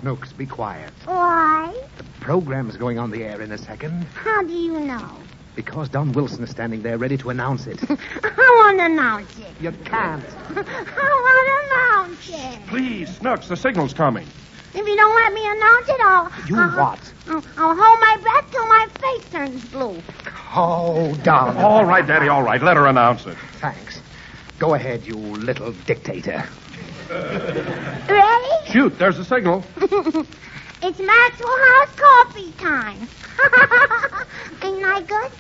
Snooks, be quiet. Why? The program's going on the air in a second. How do you know? Because Don Wilson is standing there ready to announce it. I want to announce it. You can't. I want to announce it. Please, Snooks, the signal's coming. If you don't let me announce it, I'll hold my breath till my face turns blue. Oh, Don. All right, Daddy, all right. Let her announce it. Thanks. Go ahead, you little dictator. Ready? Shoot, there's the signal. It's Maxwell House coffee time. Ain't I good?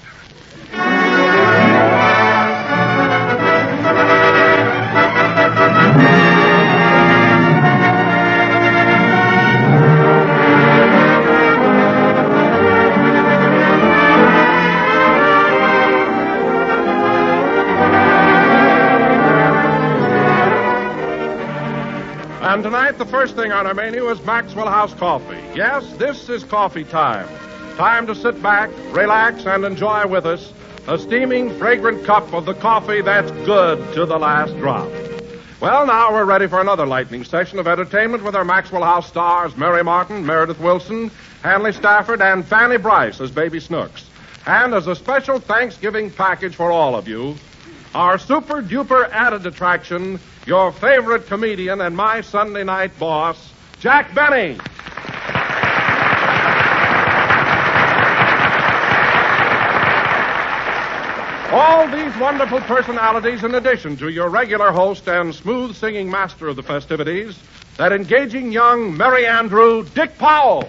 And tonight, the first thing on our menu is Maxwell House coffee. Yes, this is coffee time. Time to sit back, relax, and enjoy with us a steaming, fragrant cup of the coffee that's good to the last drop. Well, now we're ready for another lightning session of entertainment with our Maxwell House stars, Mary Martin, Meredith Wilson, Hanley Stafford, and Fanny Bryce as Baby Snooks. And as a special Thanksgiving package for all of you, our super-duper added attraction, your favorite comedian and my Sunday night boss, Jack Benny. All these wonderful personalities in addition to your regular host and smooth-singing master of the festivities, that engaging young Merry Andrew, Dick Powell.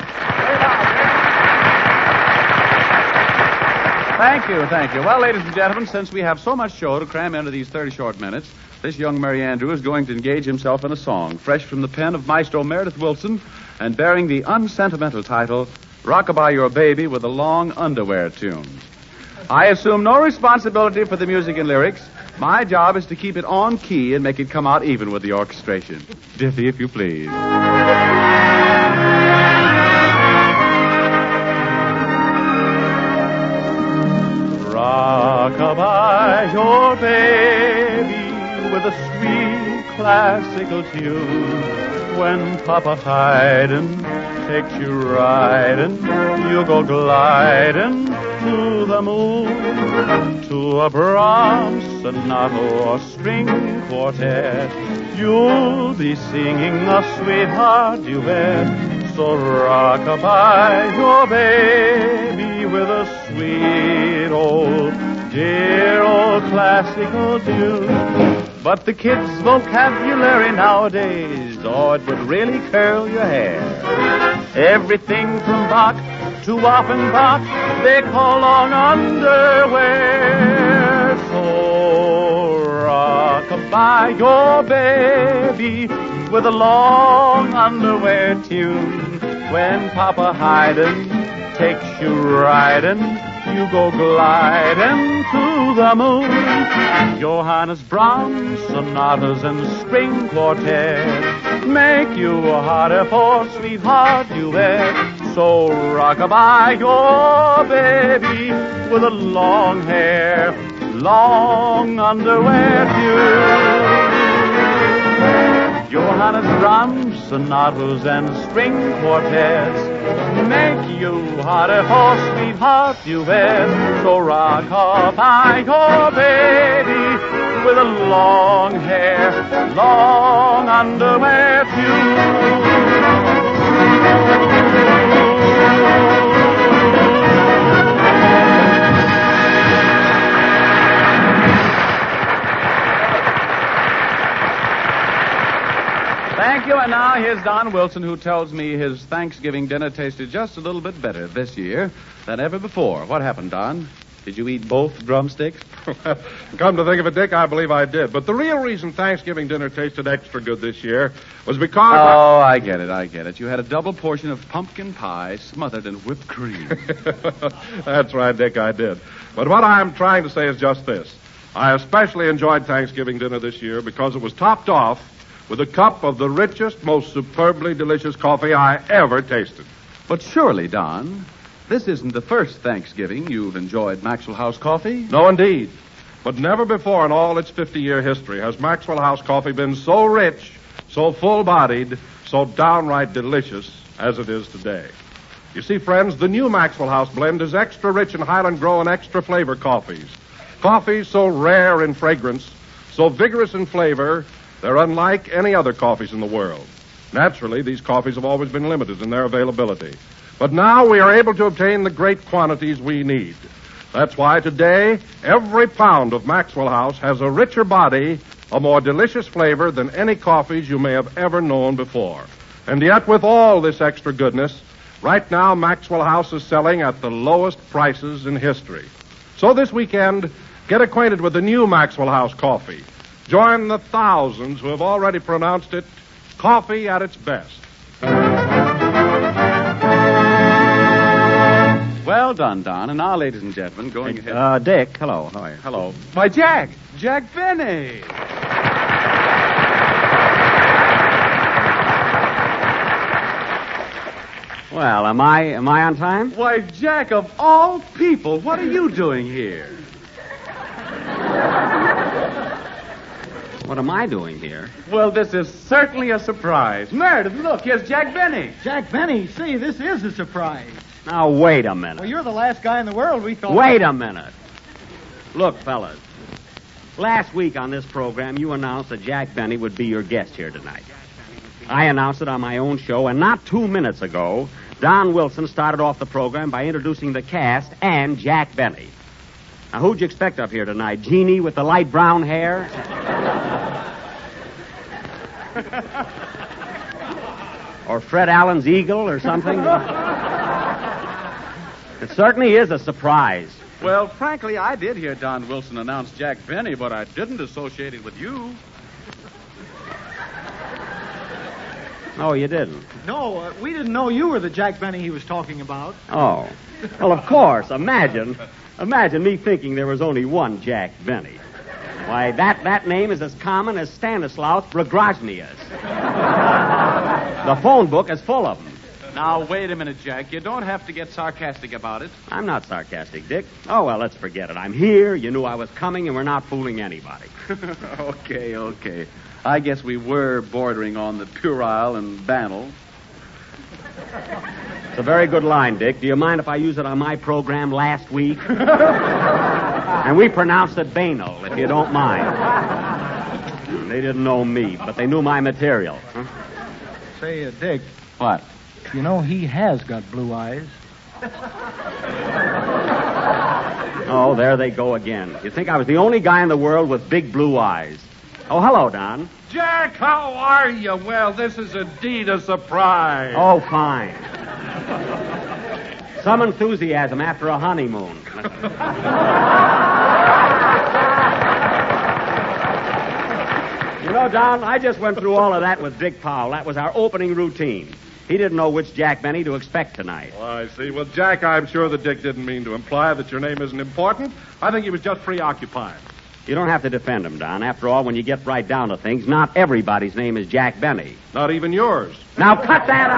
Thank you. Well, ladies and gentlemen, since we have so much show to cram into these 30 short minutes, this young Merry Andrew is going to engage himself in a song fresh from the pen of Maestro Meredith Wilson and bearing the unsentimental title, Rockabye Your Baby with a Long Underwear Tune. I assume no responsibility for the music and lyrics. My job is to keep it on key and make it come out even with the orchestration. Diffie, if you please. Rockabye your baby with a sweet classical tune. When Papa Haydn takes you riding, you go gliding to the moon. To a Brahms sonata or string quartet, you'll be singing a sweetheart duet. So rockabye your baby with a sweet old, dear old classical tune. But the kids' vocabulary nowadays, oh, it would really curl your hair. Everything from Bach to Offenbach, they call long underwear. So rockabye your baby with a long underwear tune. When Papa Haydn takes you riding, you go gliding to the moon. Johannes Brahms sonatas and string quartets make you harder for sweetheart duet. So rockabye your baby with a long hair, long underwear tune. Johannes Brahms sonatas and string quartets make you harder for sweetheart duet. So rockabye your baby with a long hair, long underwear tune. Thank you, and now here's Don Wilson, who tells me his Thanksgiving dinner tasted just a little bit better this year than ever before. What happened, Don? Did you eat both drumsticks? Come to think of it, Dick, I believe I did. But the real reason Thanksgiving dinner tasted extra good this year was because... Oh, I get it. You had a double portion of pumpkin pie smothered in whipped cream. That's right, Dick, I did. But what I'm trying to say is just this. I especially enjoyed Thanksgiving dinner this year because it was topped off with a cup of the richest, most superbly delicious coffee I ever tasted. But surely, Don, this isn't the first Thanksgiving you've enjoyed Maxwell House coffee. No, indeed. But never before in all its 50-year history has Maxwell House coffee been so rich, so full-bodied, so downright delicious as it is today. You see, friends, the new Maxwell House blend is extra rich in Highland Grow and extra flavor coffees. Coffees so rare in fragrance, so vigorous in flavor, they're unlike any other coffees in the world. Naturally, these coffees have always been limited in their availability. But now we are able to obtain the great quantities we need. That's why today, every pound of Maxwell House has a richer body, a more delicious flavor than any coffees you may have ever known before. And yet, with all this extra goodness, right now Maxwell House is selling at the lowest prices in history. So this weekend, get acquainted with the new Maxwell House coffee. Join the thousands who have already pronounced it coffee at its best. Well done, Don. And now, ladies and gentlemen, going ahead. Dick, hello. How are you? Hello. Why, Jack. Jack Benny. Well, am I on time? Why, Jack, of all people, what are you doing here? What am I doing here? Well, this is certainly a surprise. Meredith, look, here's Jack Benny. Jack Benny, see, this is a surprise. Now, wait a minute. Well, you're the last guy in the world we thought... Wait a minute. Look, fellas, last week on this program, you announced that Jack Benny would be your guest here tonight. I announced it on my own show, and not 2 minutes ago, Don Wilson started off the program by introducing the cast and Jack Benny. Now, who'd you expect up here tonight? Jeannie with the light brown hair? Or Fred Allen's eagle or something? It certainly is a surprise. Well, frankly, I did hear Don Wilson announce Jack Benny, but I didn't associate it with you. Oh, you didn't? No, we didn't know you were the Jack Benny he was talking about. Oh. Well, of course. Imagine me thinking there was only one Jack Benny. Why, that name is as common as Stanislaus Brogroznius. The phone book is full of them. Now, wait a minute, Jack. You don't have to get sarcastic about it. I'm not sarcastic, Dick. Oh, well, let's forget it. I'm here, you knew I was coming, and we're not fooling anybody. Okay. I guess we were bordering on the puerile and banal. It's a very good line, Dick. Do you mind if I use it on my program last week? And we pronounced it banal, if you don't mind. They didn't know me, but they knew my material. Huh? Say, Dick. What? You know, he has got blue eyes. Oh, there they go again. You think I was the only guy in the world with big blue eyes. Oh, hello, Don. Jack, how are you? Well, this is indeed a surprise. Oh, fine. Some enthusiasm after a honeymoon. You know, Don, I just went through all of that with Dick Powell. That was our opening routine. He didn't know which Jack Benny to expect tonight. Oh, I see. Well, Jack, I'm sure that Dick didn't mean to imply that your name isn't important. I think he was just preoccupied. You don't have to defend him, Don. After all, when you get right down to things, not everybody's name is Jack Benny. Not even yours. Now cut that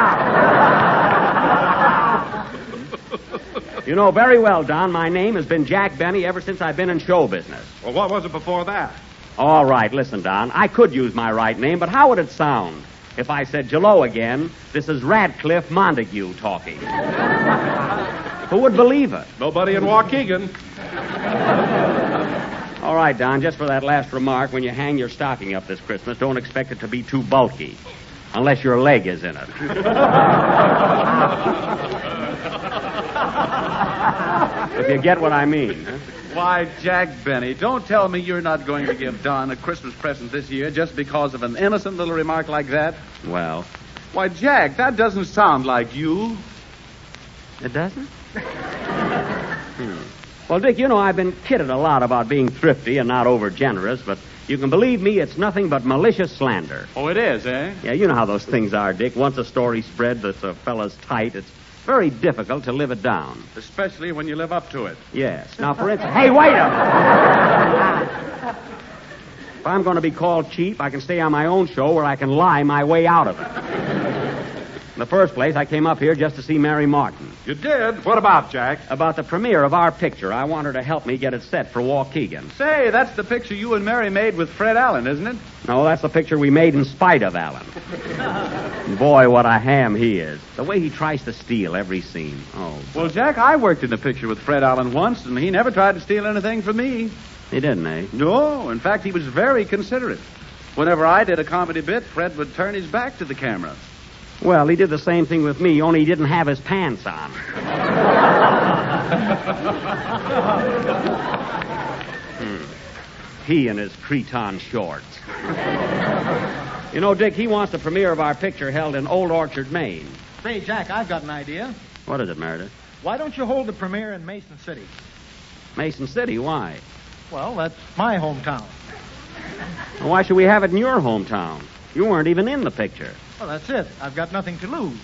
out! You know very well, Don, my name has been Jack Benny ever since I've been in show business. Well, what was it before that? All right, listen, Don. I could use my right name, but how would it sound if I said, "Hello again, this is Radcliffe Montague talking"? Who would believe it? Nobody in Waukegan. All right, Don, just for that last remark, when you hang your stocking up this Christmas, don't expect it to be too bulky, unless your leg is in it. If you get what I mean. Huh? Why, Jack Benny, don't tell me you're not going to give Don a Christmas present this year just because of an innocent little remark like that. Well, Why, Jack, that doesn't sound like you. it doesn't? Well, Dick, you know I've been kidded a lot about being thrifty and not over-generous, but you can believe me, it's nothing but malicious slander. Oh, it is, eh? Yeah, you know how those things are, Dick. Once a story spread that's a fella's tight, it's very difficult to live it down. Especially when you live up to it. Yes. Now, for instance... Hey, wait a minute! If I'm going to be called cheap, I can stay on my own show where I can lie my way out of it. In the first place, I came up here just to see Mary Martin. You did? What about, Jack? About the premiere of our picture. I want her to help me get it set for Waukegan. Say, that's the picture you and Mary made with Fred Allen, isn't it? No, that's the picture we made in spite of Alan. Boy, what a ham he is. The way he tries to steal every scene. Oh. Well, Jack, I worked in a picture with Fred Allen once, and he never tried to steal anything from me. He didn't, eh? No. In fact, he was very considerate. Whenever I did a comedy bit, Fred would turn his back to the camera. Well, he did the same thing with me, only he didn't have his pants on. He and his creton shorts. You know, Dick, he wants the premiere of our picture held in Old Orchard, Maine. Say, Jack, I've got an idea. What is it, Meredith? Why don't you hold the premiere in Mason City? Mason City, why? Well, that's my hometown. Well, why should we have it in your hometown? You weren't even in the picture. Well, that's it. I've got nothing to lose.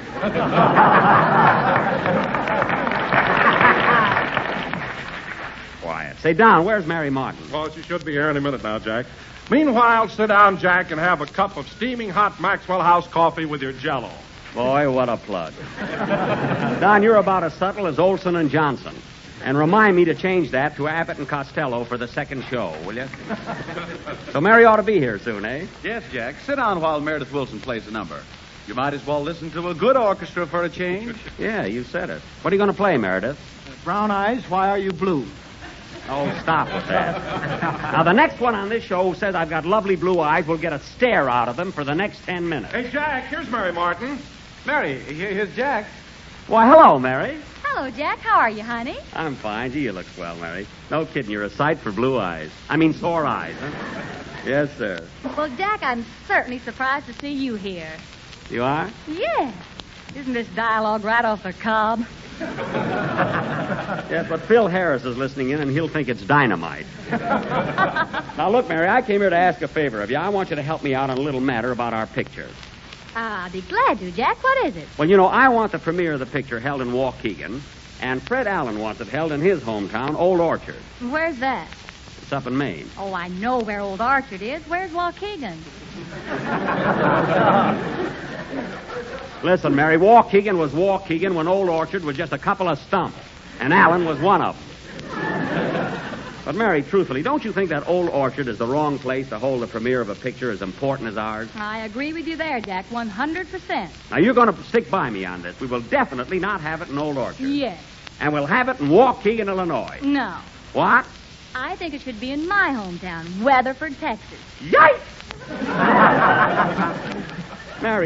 Quiet. Say, Don, where's Mary Martin? Well, she should be here any minute now, Jack. Meanwhile, sit down, Jack, and have a cup of steaming hot Maxwell House coffee with your Jell-O. Boy, what a plug. Don, you're about as subtle as Olson and Johnson. And remind me to change that to Abbott and Costello for the second show, will you? So Mary ought to be here soon, eh? Yes, Jack. Sit down while Meredith Wilson plays the number. You might as well listen to a good orchestra for a change. Yeah, you said it. What are you going to play, Meredith? Brown Eyes, Why Are You Blue? Oh, stop with that. Now, the next one on this show who says I've got lovely blue eyes will get a stare out of them for the next 10 minutes. Hey, Jack, here's Mary Martin. Mary, here's Jack. Why, hello, Mary. Hello, Jack. How are you, honey? I'm fine. Gee, you look swell, Mary. No kidding, you're a sight for blue eyes. I mean, sore eyes, huh? Yes, sir. Well, Jack, I'm certainly surprised to see you here. You are? Yes. Isn't this dialogue right off the cob? Yes, but Phil Harris is listening in, and he'll think it's dynamite. Now, look, Mary, I came here to ask a favor of you. I want you to help me out on a little matter about our picture. I'll be glad to, Jack. What is it? Well, you know, I want the premiere of the picture held in Waukegan, and Fred Allen wants it held in his hometown, Old Orchard. Where's that? It's up in Maine. Oh, I know where Old Orchard is. Where's Waukegan? Listen, Mary, Waukegan was Waukegan when Old Orchard was just a couple of stumps, and Allen was one of them. But, Mary, truthfully, don't you think that Old Orchard is the wrong place to hold the premiere of a picture as important as ours? I agree with you there, Jack, 100%. Now, you're going to stick by me on this. We will definitely not have it in Old Orchard. Yes. And we'll have it in Waukegan, Illinois. No. What? I think it should be in my hometown, Weatherford, Texas. Yikes! Mary,